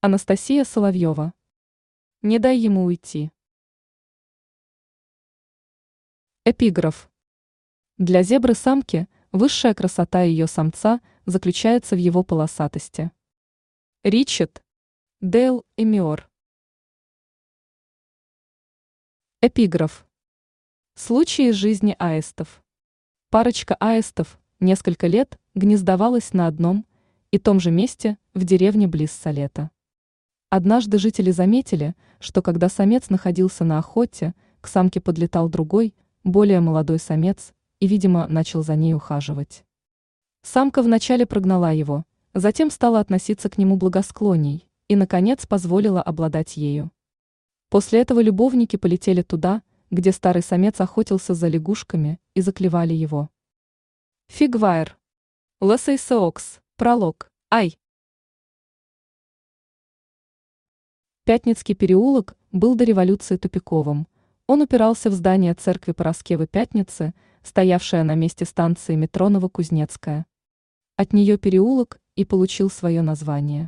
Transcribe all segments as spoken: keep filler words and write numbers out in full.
Анастасия Соловьева. Не дай ему уйти. Эпиграф. Для зебры-самки высшая красота ее самца заключается в его полосатости. Ричард Дейл Эмиор. Эпиграф. Случаи из жизни аистов. Парочка аистов несколько лет гнездовалась на одном и том же месте в деревне близ Салета. Однажды жители заметили, что когда самец находился на охоте, к самке подлетал другой, более молодой самец и, видимо, начал за ней ухаживать. Самка вначале прогнала его, затем стала относиться к нему благосклонней и, наконец, позволила обладать ею. После этого любовники полетели туда, где старый самец охотился за лягушками, и заклевали его. Фигвайр. Лосейсеокс. Пролог. Ай. Пятницкий переулок был до революции тупиковым. Он упирался в здание церкви Параскевы-Пятницы, стоявшее на месте станции метро Новокузнецкая. От нее переулок и получил свое название.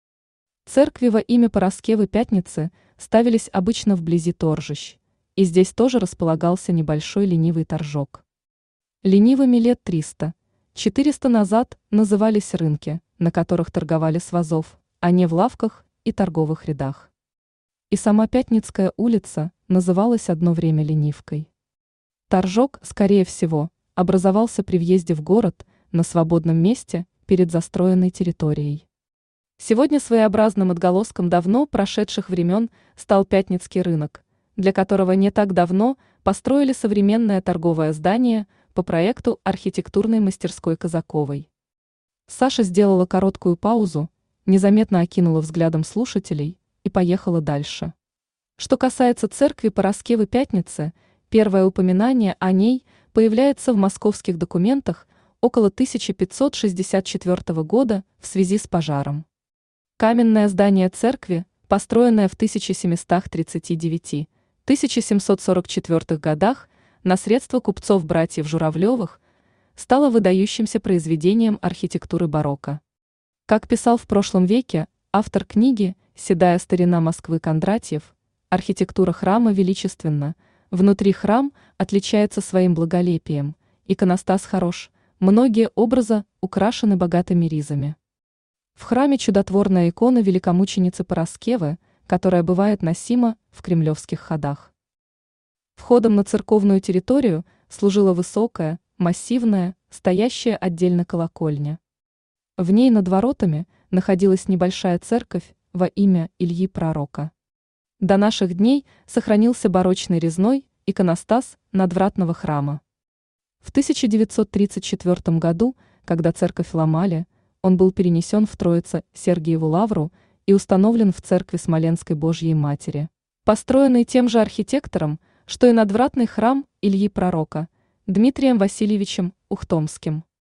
Церкви во имя Параскевы-Пятницы ставились обычно вблизи торжищ, и здесь тоже располагался небольшой ленивый торжок. Ленивыми лет триста, четыреста назад назывались рынки, на которых торговали с вазов, а не в лавках и торговых рядах. И сама Пятницкая улица называлась одно время Ленивкой. Торжок, скорее всего, образовался при въезде в город на свободном месте перед застроенной территорией. Сегодня своеобразным отголоском давно прошедших времен стал Пятницкий рынок, для которого не так давно построили современное торговое здание по проекту архитектурной мастерской Казаковой. Саша сделала короткую паузу, незаметно окинула взглядом слушателей и поехала дальше. Что касается церкви Параскевы-Пятницы, первое упоминание о ней появляется в московских документах около тысяча пятьсот шестьдесят четвёртого года в связи с пожаром. Каменное здание церкви, построенное в тысяча семьсот тридцать девятом — тысяча семьсот сорок четвёртом годах на средства купцов-братьев Журавлевых, стало выдающимся произведением архитектуры барокко. Как писал в прошлом веке автор книги «Седая старина Москвы» Кондратьев, архитектура храма величественна, внутри храм отличается своим благолепием, иконостас хорош, многие образа украшены богатыми ризами. В храме чудотворная икона великомученицы Параскевы, которая бывает носима в кремлевских ходах. Входом на церковную территорию служила высокая, массивная, стоящая отдельно колокольня. В ней над воротами находилась небольшая церковь во имя Ильи Пророка. До наших дней сохранился барочный резной иконостас надвратного храма. В тысяча девятьсот тридцать четвёртом году, когда церковь ломали, он был перенесен в Троице-Сергиеву лавру и установлен в церкви Смоленской Божьей Матери, построенной тем же архитектором, что и надвратный храм Ильи Пророка, Дмитрием Васильевичем Ухтомским.